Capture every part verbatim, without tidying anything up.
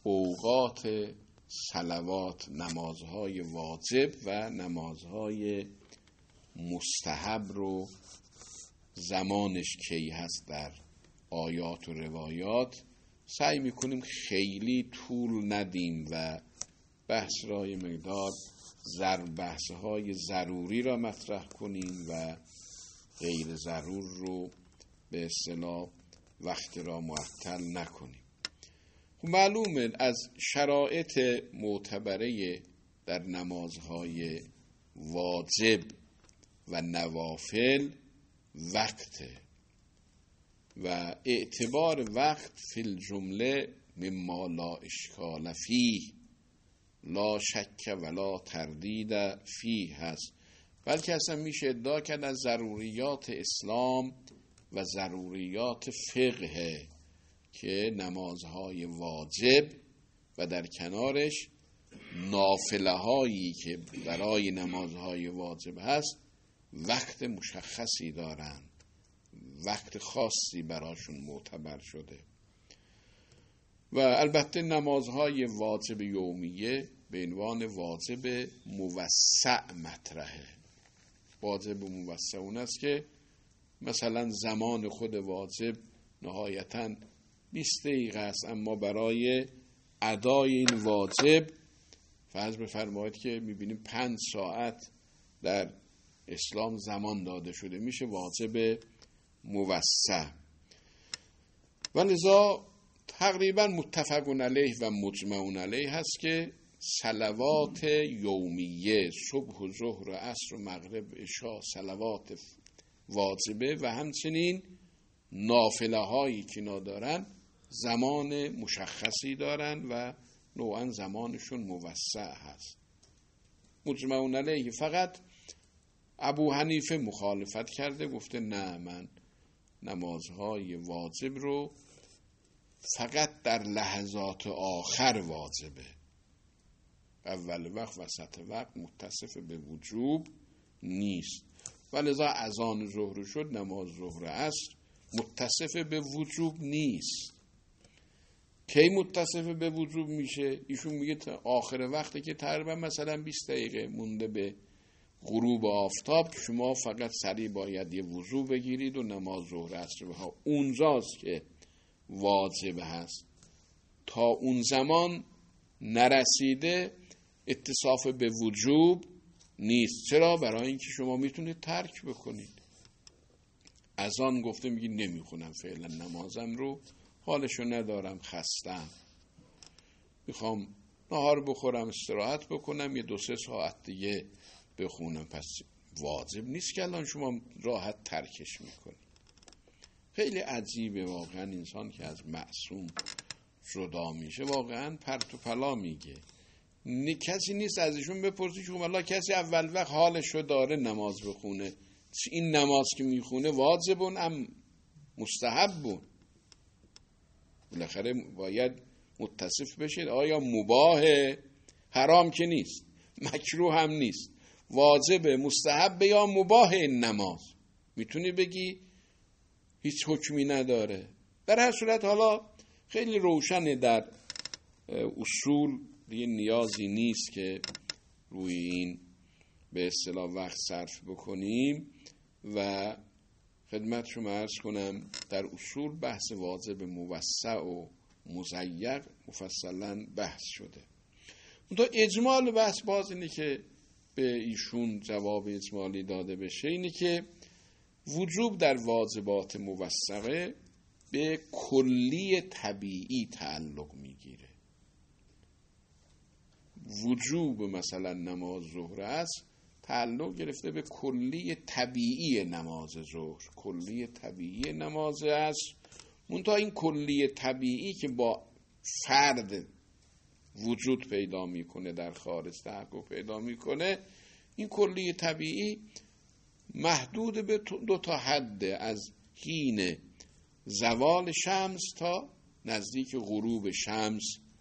اوقات صلوات، نمازهای واجب و نمازهای مستحب رو زمانش کی هست در آیات و روایات سعی میکنیم خیلی طول ندیم و بحث را یه مقدار زر بحثهای ضروری را مطرح کنیم و غیر ضرور رو به اصطلاح وقت را معطل نکنیم. معلومه از شرایط معتبره در نمازهای واجب و نوافل وقته و اعتبار وقت فی الجمله مما لا اشکال فیه لا شک ولا تردید فیه هست، بلکه اصلا میشه ادعا کرد از ضروریات اسلام و ضروریات فقه که نمازهای واجب و در کنارش نافله هایی که برای نمازهای واجب هست وقت مشخصی دارند، وقت خاصی براشون معتبر شده. و البته نمازهای واجب یومیه به عنوان واجب موسع مطرحه. واجب موسع اون است که مثلا زمان خود واجب نهایتاً بیست دقیقه است، اما برای ادای این واجب فرض بفرمایید که میبینیم پنج ساعت در اسلام زمان داده شده، میشه واجب موسع. و لذا تقریبا متفق علیه و مجمع علیه هست که صلوات یومیه صبح و ظهر و عصر و مغرب عشا صلوات واجبه و همچنین نافله هایی که ندارن زمان مشخصی دارن و نوعا زمانشون موسع هست. مجمع علیه. فقط ابو حنیفه مخالفت کرده، گفته نه، من نمازهای واجب رو فقط در لحظات آخر واجبه، اول وقت وسط وقت متصف به وجوب نیست. ولذا اذان ظهر شد، نماز ظهر عصر متصف به وجوب نیست. کی متصف به وجوب میشه؟ ایشون میگه تا آخر وقتی که تقریبا مثلا بیست دقیقه مونده به غروب آفتاب که شما فقط سریع باید یه وضو بگیرید و نماز ظهر عصر بها، اونجاست که واجب هست. تا اون زمان نرسیده اتصاف به وجوب نیست. چرا؟ برای اینکه شما میتونید ترک بکنید. اذان گفته میگی نمیخونم فعلا نمازم رو، حالشو ندارم، خستم، میخوام نهار بخورم، استراحت بکنم، یه دو سه ساعت دیگه بخونم. پس واجب نیست که الان شما راحت ترکش میکنید. خیلی عجیبه واقعا انسان که از معصوم جدا میشه واقعا پرت و پلا میگه. کسی نیست ازشون بپرسی که والله کسی اول وقت حالشو داره نماز بخونه، این نماز که میخونه واجبون ام مستحبون؟ بالاخره باید متصف بشید آیا مباهه؟ حرام که نیست، مکروه هم نیست، واجب، مستحب یا مباح این نماز؟ میتونی بگی هیچ حکمی نداره. در هر صورت حالا خیلی روشنه در اصول، دیگه نیازی نیست که روی این به اصطلاح وقت صرف بکنیم و خدمت شما عرض کنم در اصول بحث واجب موسع و مضیق مفصلا بحث شده. اون تا اجمال بحث باز اینه که به ایشون جواب اجمالی داده بشه اینه که وجوب در واجبات موسعه به کلی طبیعی تعلق میگیره. وجوب مثلا نماز ظهر است تعلق گرفته به کلی طبیعی نماز ظهر، کلی طبیعی نماز است. منتها این کلی طبیعی که با فرد وجود پیدا میکنه، در خارج تحقق پیدا میکنه، این کلی طبیعی محدود به دو تا حد، از حین زوال شمس تا نزدیک غروب شمس.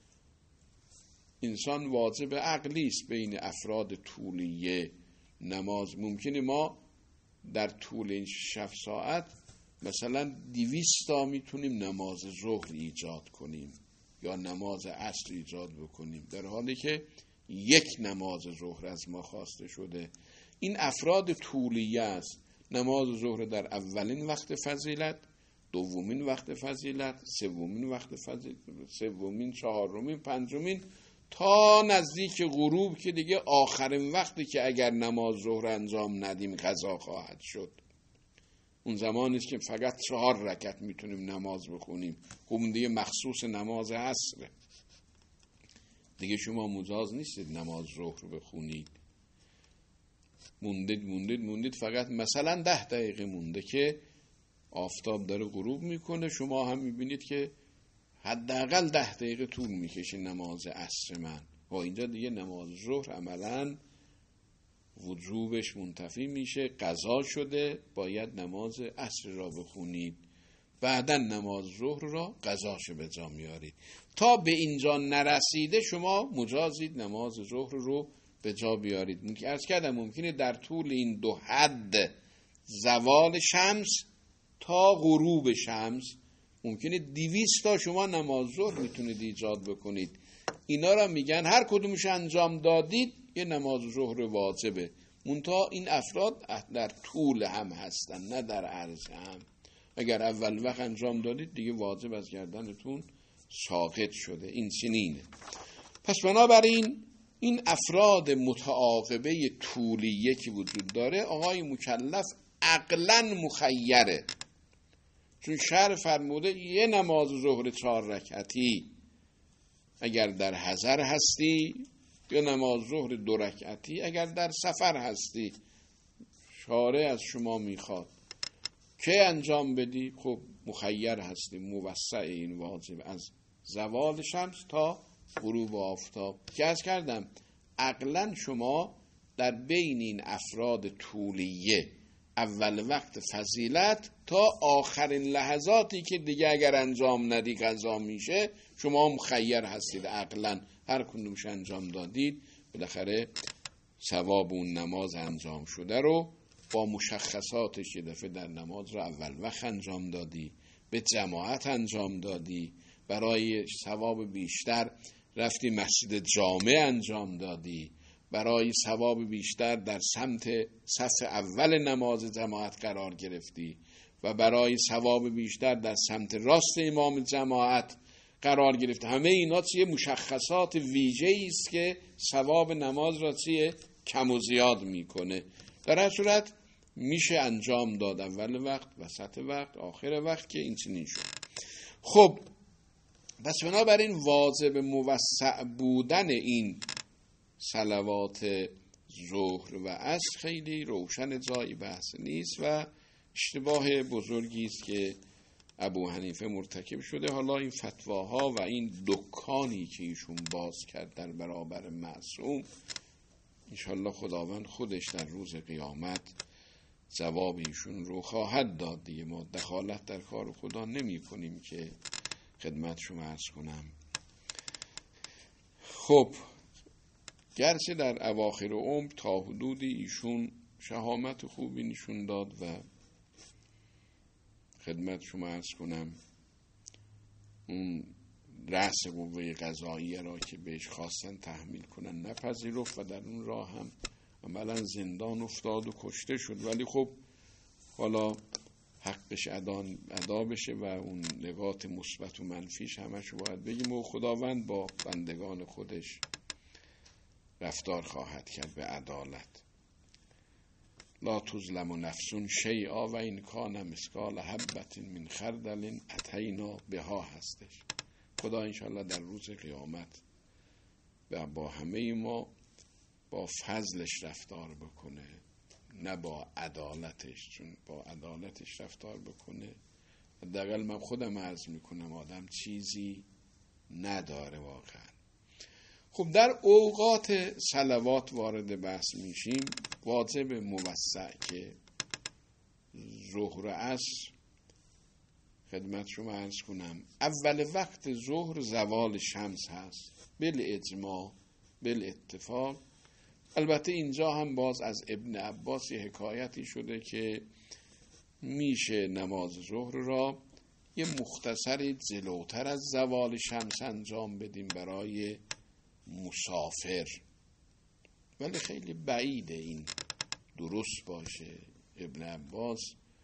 انسان واجب عقلی است بین افراد طولیه نماز. ممکنه ما در طول این شش ساعت مثلا دویست تا میتونیم نماز ظهر ایجاد کنیم، یا نماز عصر ایجاد بکنیم، در حالی که یک نماز ظهر از ما خواسته شده. این افراد طولیه است. نماز ظهر در اولین وقت فضیلت، دومین وقت فضیلت، سومین وقت فضیلت، سومین، چهارمین، پنجمین، تا نزدیک غروب که دیگه آخرین وقتی که اگر نماز ظهر انجام ندیم قضا خواهد شد. اون زمانی است که فقط چهار رکعت میتونیم نماز بخونیم. خب دیگه مخصوص نماز عصر. دیگه شما مجاز نیستید نماز ظهر بخونید. موندید موندید موندید فقط مثلا ده دقیقه مونده که آفتاب داره غروب میکنه، شما هم میبینید که حداقل ده دقیقه طول میکشه نماز عصر من. و اینجا دیگه نماز ظهر عملاً وجوبش منتفی میشه، قضا شده، باید نماز عصر را بخونید، بعداً نماز ظهر را قضاش به جا میارید. تا به اینجا نرسیده شما مجازید نماز ظهر رو به جا بیارید. عرض کردم ممکنه در طول این دو حد، زوال شمس تا غروب شمس، ممکنه دویست تا شما نماز ظهر میتونید ایجاد بکنید. اینا را میگن هر کدومش انجام دادید یه نماز ظهر واجبه. منتها این افراد در طول هم هستن، نه در عرض هم. اگر اول وقت انجام دادید دیگه واجب از گردنتون ساقط شده. این چنینه. پس بنابراین این افراد متعاقبه طولیه که وجود داره، آقای مکلف عقلاً مخیره. چون شرع فرموده یه نماز ظهر چهار رکعتی اگر در حضر هستی، یا نماز ظهر دو رکعتی اگر در سفر هستی. شارع از شما میخواد که انجام بدی. خب مخیر هستی، موسع این واجب از زوال شمس تا غروب آفتاب. که از کردم عقلا شما در بین این افراد طولیه، اول وقت فضیلت تا آخرین لحظاتی که دیگه اگر انجام ندی قضا میشه، شما مخیر هستید. عقلا هر کدومش انجام دادید بالاخره ثواب اون نماز انجام شده رو با مشخصاتش یه دفعه در نماز رو اول وقت انجام دادی، به جماعت انجام دادی، برای ثواب بیشتر رفتی مسجد جامع انجام دادی، برای ثواب بیشتر در سمت صف اول نماز جماعت قرار گرفتی و برای ثواب بیشتر در سمت راست امام جماعت قرار گرفت. همه اینا چیه؟ مشخصات ویژه‌ای است که ثواب نماز را چیه؟ کم و زیاد میکنه. در هر صورت میشه انجام داد اول وقت، وسط وقت، آخر وقت، که این چنین شد. خب پس بنابراین واجب موسع بودن این صلوات ظهر و عصر خیلی روشن، جایی بحث نیست و اشتباه بزرگی است که ابو حنیفه مرتکب شده. حالا این فتواها و این دکانی که ایشون باز کرد در برابر معصوم، انشالله خداوند خودش در روز قیامت جواب ایشون رو خواهد داد. دیگه ما دخالت در کار خدا نمی کنیم که خدمت شما عرض کنم. خب گرچه در اواخر عمر تا حدودی ایشون شهامت خوبی نشون داد و خدمت شما عرض کنم اون رأس قوه قضاییه را که بهش خواستن تحمیل کنن نپذیرفت و در اون راه هم عملا زندان افتاد و کشته شد. ولی خب حالا حقش ادا بشه و اون نقاط مثبت و منفیش همش باید بگیم و خداوند با بندگان خودش رفتار خواهد کرد به عدالت. لا تظلم نفس شیئا و این کان مثقال حبة من خردل اتینا بها هستش. خدا انشالله در روز قیامت و با همه ما با فضلش رفتار بکنه، نه با عدالتش. چون با عدالتش رفتار بکنه، حداقل من خودم عرض میکنم آدم چیزی نداره واقعا. خب در اوقات صلوات وارد بحث میشیم. واجب موسع که ظهر و عصر خدمت شما عرض کنم اول وقت ظهر زوال شمس هست بل اجماع بل اتفاق. البته اینجا هم باز از ابن عباس یه حکایتی شده که میشه نماز ظهر را یه مختصری جلوتر از زوال شمس انجام بدیم برای مسافر، ولی خیلی بعیده این درست باشه. ابن عباس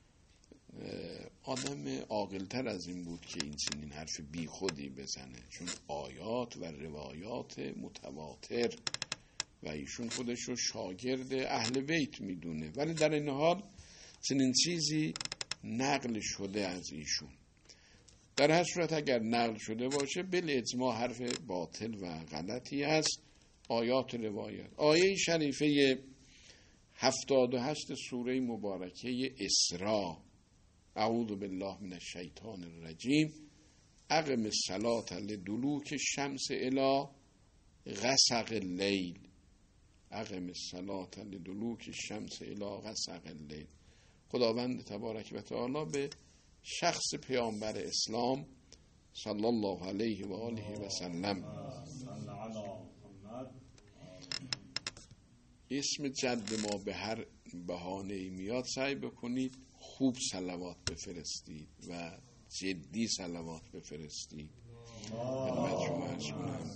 آدم عاقل‌تر از این بود که این چنین حرف بی خودی بزنه، چون آیات و روایات متواتر و ایشون خودش رو شاگرد اهل بیت میدونه، ولی در این حال چنین چیزی نقل شده از ایشون. در هر صورت اگر نقل شده باشه بالاجماع حرف باطل و غلطی هست. آیات روایات آیه شریفه هفتاد و هشت سوره مبارکه اسراء، اعوذ بالله من الشیطان الرجیم، اقم الصلاة لدلوک الشمس الی غسق اللیل، اقم الصلاة لدلوک الشمس الی غسق اللیل. خداوند تبارک و تعالی به شخص پیامبر اسلام صلی الله علیه و آله و سلم اسم جد ما به هر بهانه‌ای میاد سعی بکنید خوب صلوات بفرستید و جدی صلوات بفرستید. خدمت شما عرض کنم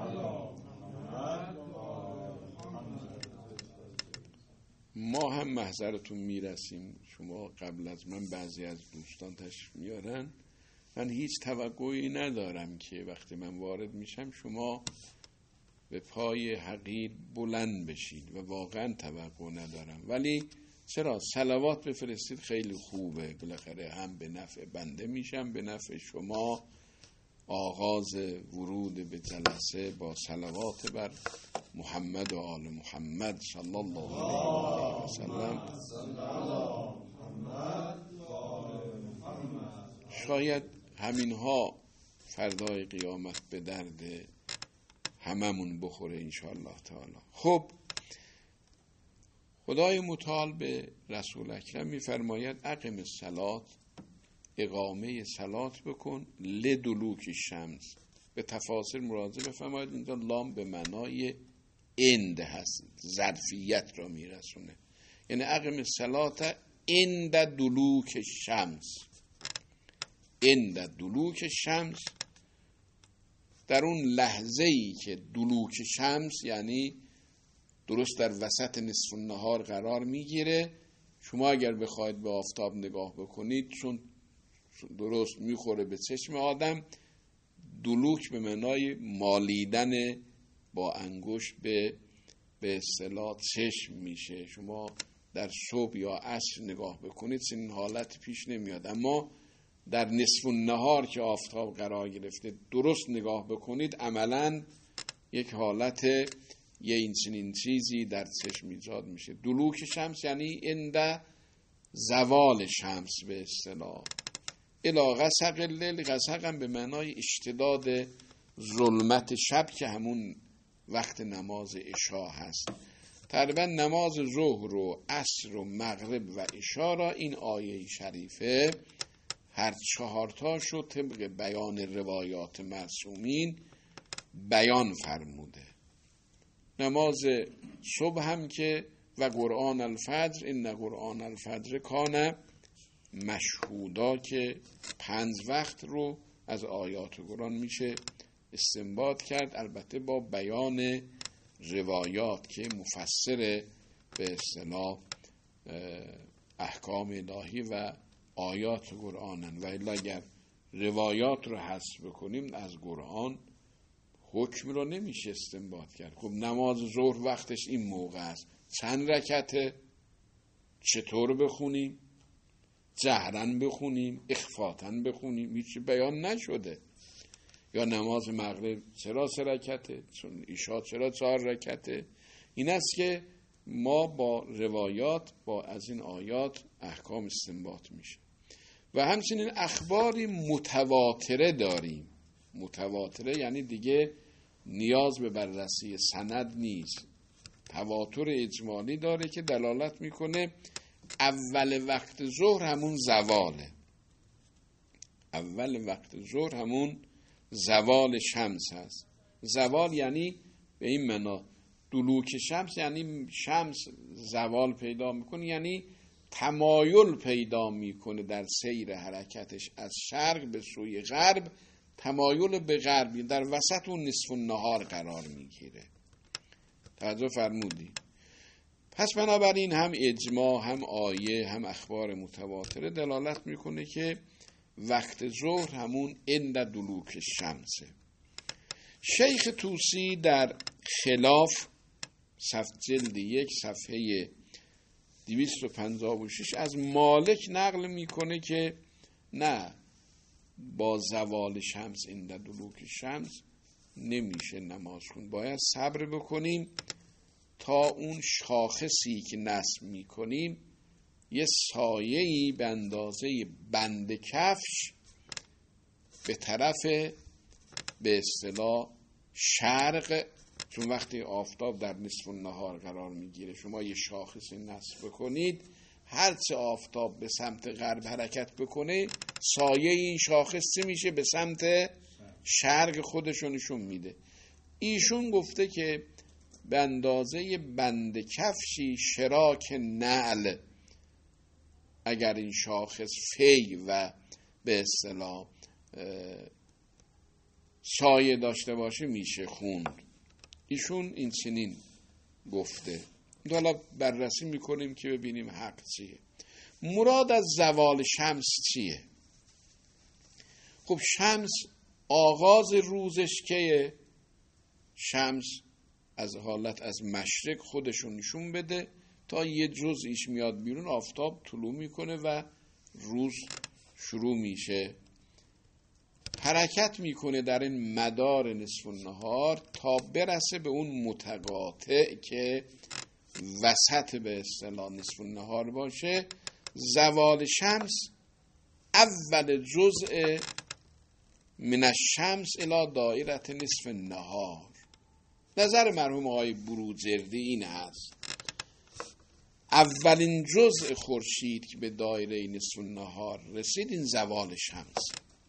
ما هم محضرتون میرسیم. شما قبل از من بعضی از دوستان تشریف میارن، من هیچ توقعی ندارم که وقتی من وارد میشم شما به پای حقیر بلند بشید و واقعا توقع ندارم، ولی چرا صلوات بفرستید خیلی خوبه، بالاخره هم به نفع بنده میشم به نفع شما. آغاز ورود به جلسه با صلوات بر محمد و آل محمد صلی الله علیه و سلم. شاید همینها فردای قیامت به درد هممون بخوره انشاءالله تعالی. خب خدای متعال به رسول اکرم میفرماید اقم الصلاة، اقامه صلات بکن، لدلوک شمس. به تفاسیر مراجعه بفرمایید، اینجا لام به معنای اند هست، ظرفیت را میرسونه، یعنی اقم الصلاة عند دلوک شمس، عند دلوک شمس، در اون لحظه ای که دلوک شمس یعنی درست در وسط نصف النهار قرار میگیره. شما اگر بخواید به آفتاب نگاه بکنید چون درست میخوره به چشم آدم، دلوک به معنای مالیدن با انگشت به به اصطلاح چشم میشه. شما در صبح یا عصر نگاه بکنید این حالت پیش نمیاد، اما در نصف النهار که آفتاب قرار گرفته درست نگاه بکنید عملاً یک حالت یه این چنین چیزی در چشم ایجاد میشه. دلوک شمس یعنی عند زوال شمس به اصطلاح. الی غسق اللیل، غسق هم به معنای اشتداد ظلمت شب که همون وقت نماز عشا هست. تقریبا نماز ظهر و عصر و مغرب و عشا را این آیه شریفه هر چهارتاشو طبق بیان روایات معصومین بیان فرموده. نماز صبح هم که و قرآن الفجر، این قرآن الفجر کان مشهودا، که پنج وقت رو از آیات قرآن میشه استنباط کرد، البته با بیان روایات که مفسر به اصطلاح احکام الهی و آیات قرآنن، و الا اگر روایات رو حذف بکنیم از قرآن حکم رو نمیشه استنباط کرد. خب نماز ظهر وقتش این موقع است، چند رکعته، چطور بخونیم، جهرن بخونیم، اخفاتن بخونیم، هیچ بیان نشده. یا نماز مغرب چرا سه رکعته، چون عشا چرا چهار رکعته. این است که ما با روایات با از این آیات احکام استنباط میشه. و همچنین اخباری متواتره داریم. متواتره یعنی دیگه نیاز به بررسی سند نیست، تواتر اجمالی داره که دلالت میکنه اول وقت ظهر همون زواله، اول وقت ظهر همون زوال شمس هست. زوال یعنی به این معنا دلوک شمس یعنی شمس زوال پیدا میکنه، یعنی تمایل پیدا میکنه در سیر حرکتش از شرق به سوی غرب، تمایل به غرب در وسط اون نصف النهار قرار میگیره. توجه فرمودی؟ پس بنابراین هم اجماع، هم آیه، هم اخبار متواتره دلالت میکنه که وقت ظهر همون عند دلوک الشمسه. شیخ طوسی در خلاف صفحه جلد یک صفحه دویست و پنجاه و شش از مالک نقل میکنه که نه، با زوال شمس عند دلوک شمس نمیشه نماز خون، باید صبر بکنیم تا اون شاخصی که نصب میکنیم یه سایه‌ای به اندازه بند کفش به طرف به اصطلاح شرق، چون وقتی آفتاب در نصف النهار قرار میگیره شما یه شاخصی نصب بکنید، هرچه آفتاب به سمت غرب حرکت بکنه سایه این شاخص چی میشه؟ به سمت شرق خودشونشون میده. ایشون گفته که به اندازه بند کفشی شراک نعل اگر این شاخص فی و به اصطلاح سایه داشته باشه میشه خوند. ایشون این چنین گفته. حالا بررسی میکنیم که ببینیم حق چیه. مراد از زوال شمس چیه؟ خب شمس آغاز روزش که شمس از حالت از مشرق خودشون نشون بده تا یه جزئیش میاد بیرون، آفتاب طلوع میکنه و روز شروع میشه، حرکت میکنه در این مدار نصف النهار تا برسه به اون متقاطع که وسط به اصطلاح نصف النهار باشه. زوال شمس اول جزء من الشمس الی دایره نصف النهار. نظر مرحوم آقای بروجردی این هست، اولین جزء خورشید که به دایره نصف النهار رسید این زوال شمس،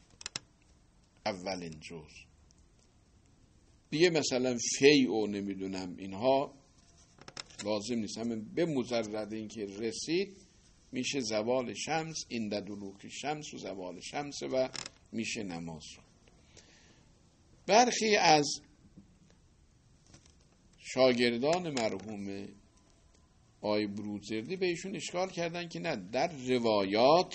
اولین جزء. دیگه مثلا فی او نمیدونم اینها لازم نیست، همین به مجرد اینکه رسید میشه زوال شمس، عند دلوک شمس و زوال شمس و میشه نماز. برخی از شاگردان مرحوم آقای بروجردی به ایشون اشکال کردن که نه، در روایات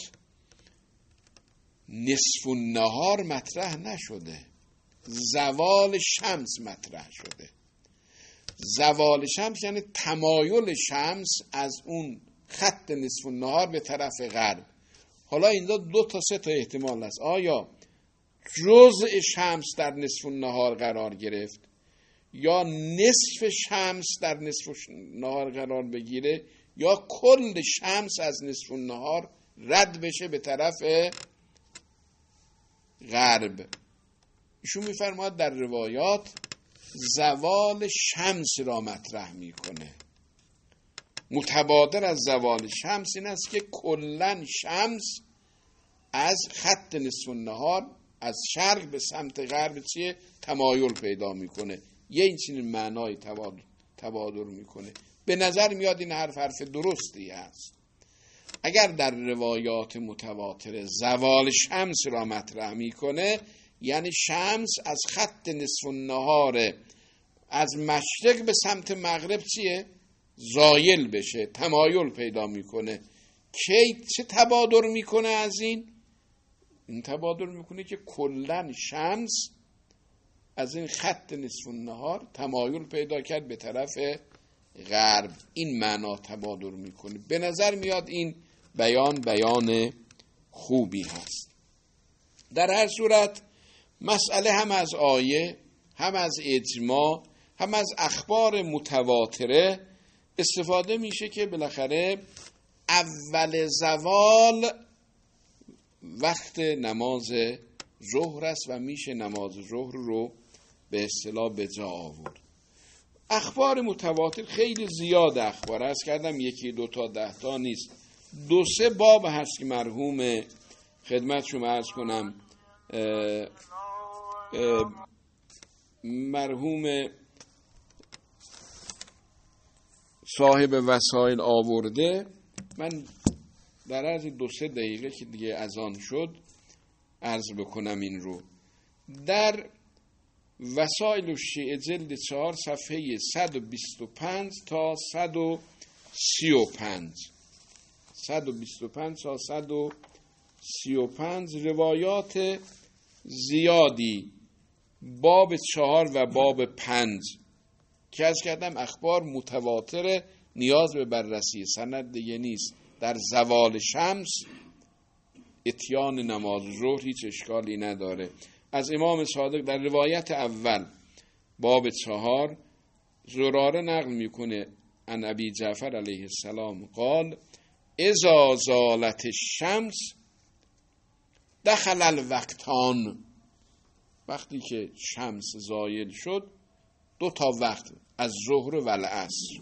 نصف النهار مطرح نشده، زوال شمس مطرح شده. زوال شمس یعنی تمایل شمس از اون خط نصف النهار به طرف غرب. حالا اینجا دو تا سه تا احتمال هست، آیا جزء شمس در نصف النهار قرار گرفت یا نصف شمس در نصف النهار قرار بگیره یا کل شمس از نصف النهار رد بشه به طرف غرب. ایشون میفرماید در روایات زوال شمس را مطرح میکنه. متبادر از زوال شمس این است که کلن شمس از خط نصف النهار از شرق به سمت غرب چیه؟ تمایل پیدا میکنه. یه این چنین معنای تبادر, تبادر میکنه. به نظر میاد این حرف حرف درستی هست. اگر در روایات متواتر زوال شمس را مطرح میکنه یعنی شمس از خط نصف النهار از مشرق به سمت مغرب چیه؟ زایل بشه، تمایل پیدا میکنه. کی چه تبادر میکنه از این؟ این تبادر میکنه که کلن شمس از این خط نصف النهار تمایل پیدا کرد به طرف غرب. این معنا تبادر میکنه. به نظر میاد این بیان بیان خوبی هست. در هر صورت مسئله هم از آیه، هم از اجماع، هم از اخبار متواتره استفاده میشه که بالاخره اول زوال وقت نماز ظهر است و میشه نماز ظهر رو به اصطلاح به جا آورد. اخبار متواتر خیلی زیاد اخبار است، کردم یکی دو تا ده تا نیست، دو سه باب هست که مرحوم خدمت شما عرض کنم اه اه مرحوم صاحب وسائل آورده. من در عرض دو سه دقیقه که دیگه اذان شد عرض بکنم این رو. در وسائل الشیعه جلد چهار صفحه صد و بیست و پنج تا صد و سی و پنج صد و بیست و پنج تا صد و سی و پنج روایات زیادی باب چهار و باب پنج که از کردم اخبار متواتره، نیاز به بررسی سند دیگه نیست. در زوال شمس اتیان نماز ظهر هیچ اشکالی نداره. از امام صادق در روایت اول باب چهار زراره نقل میکنه عن ابی جعفر علیه السلام قال اذا زالت الشمس دخل الوقتان، وقتی که شمس زایل شد دو تا وقت از ظهر و العصر.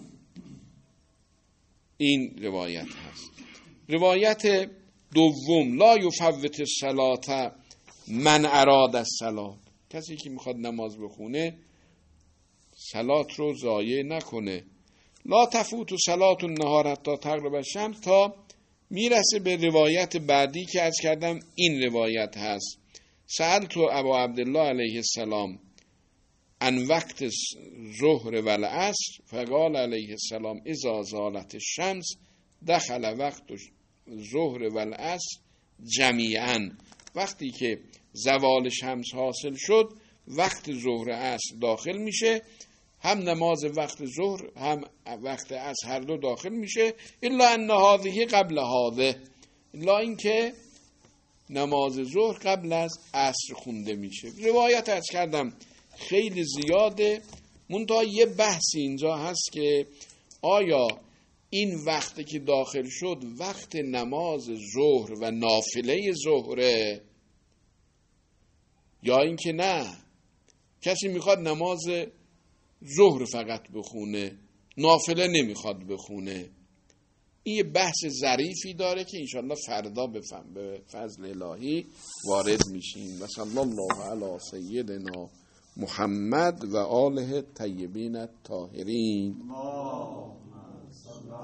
این روایت هست. روایت دوم لا یفوت الصلاة من اراد الصلاة، کسی که میخواد نماز بخونه صلات رو ضایع نکنه. لا تفوت صلاة النهار حتی تغرب الشمس، تا میرسه به روایت بعدی که از کردم این روایت هست. سألت ابا عبدالله علیه السلام عن وقت ظهر و العصر فقال علیه السلام اذا زالت الشمس دخل وقت ظهر و العصر جمیعا، وقتی که زوال شمس حاصل شد وقت ظهر عصر داخل میشه، هم نماز وقت ظهر هم وقت عصر هر دو داخل میشه. الا ان هذه قبل هذه، الا اینکه نماز ظهر قبل از عصر خونده میشه. روایت از کردم خیلی زیاده، منتها یه بحثی اینجا هست که آیا این وقتی که داخل شد وقت نماز ظهر و نافله ظهره یا اینکه نه کسی میخواد نماز ظهر فقط بخونه نافله نمیخواد بخونه. این یه بحث ظریفی داره که انشاءالله فردا به فضل الهی وارد میشیم. و صلی الله علی سیدنا محمد و آله الطیبین الطاهرین.